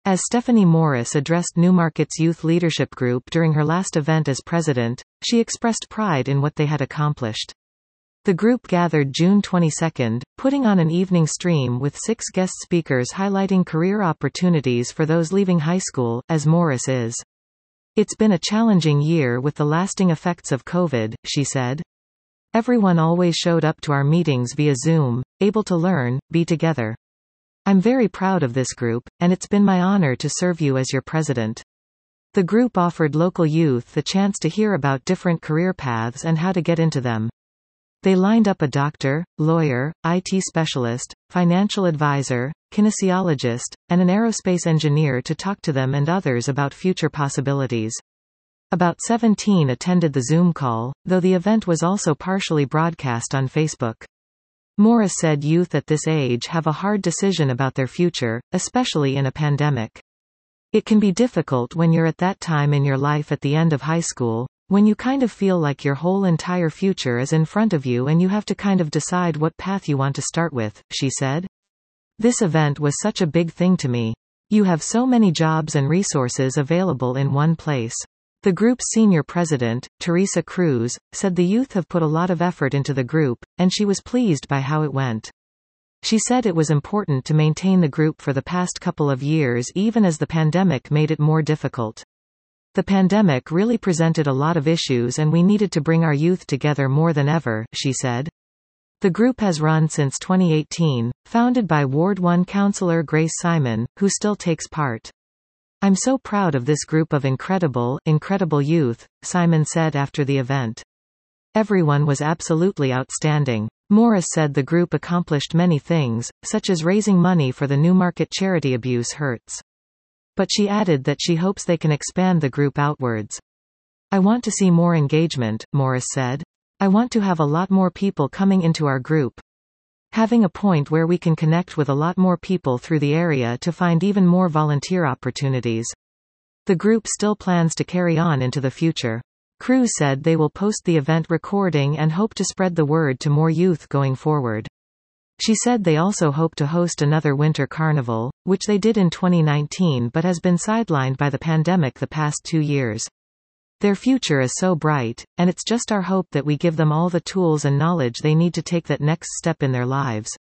As Stephanie Morris addressed Newmarket's Youth Leadership Group during her last event as president, she expressed pride in what they had accomplished. The group gathered June 22, putting on an evening stream with 6 guest speakers highlighting career opportunities for those leaving high school, as Morris is. "It's been a challenging year with the lasting effects of COVID," she said. "Everyone always showed up to our meetings via Zoom, able to learn, be together. I'm very proud of this group, and it's been my honor to serve you as your president." The group offered local youth the chance to hear about different career paths and how to get into them. They lined up a doctor, lawyer, IT specialist, financial advisor, kinesiologist, and an aerospace engineer to talk to them and others about future possibilities. About 17 attended the Zoom call, though the event was also partially broadcast on Facebook. Morris said youth at this age have a hard decision about their future, especially in a pandemic. "It can be difficult when you're at that time in your life at the end of high school, when you kind of feel like your whole entire future is in front of you and you have to kind of decide what path you want to start with," she said. "This event was such a big thing to me. You have so many jobs and resources available in one place." The group's senior president, Teresa Cruz, said the youth have put a lot of effort into the group, and she was pleased by how it went. She said it was important to maintain the group for the past couple of years even as the pandemic made it more difficult. "The pandemic really presented a lot of issues and we needed to bring our youth together more than ever," she said. The group has run since 2018, founded by Ward 1 councillor Grace Simon, who still takes part. "I'm so proud of this group of incredible youth," Simon said after the event. "Everyone was absolutely outstanding." Morris said the group accomplished many things, such as raising money for the Newmarket charity Abuse Hurts. But she added that she hopes they can expand the group outwards. "I want to see more engagement," Morris said. "I want to have a lot more people coming into our group. Having a point where we can connect with a lot more people through the area to find even more volunteer opportunities." The group still plans to carry on into the future. Cruz said they will post the event recording and hope to spread the word to more youth going forward. She said they also hope to host another winter carnival, which they did in 2019 but has been sidelined by the pandemic the past 2 years. "Their future is so bright, and it's just our hope that we give them all the tools and knowledge they need to take that next step in their lives."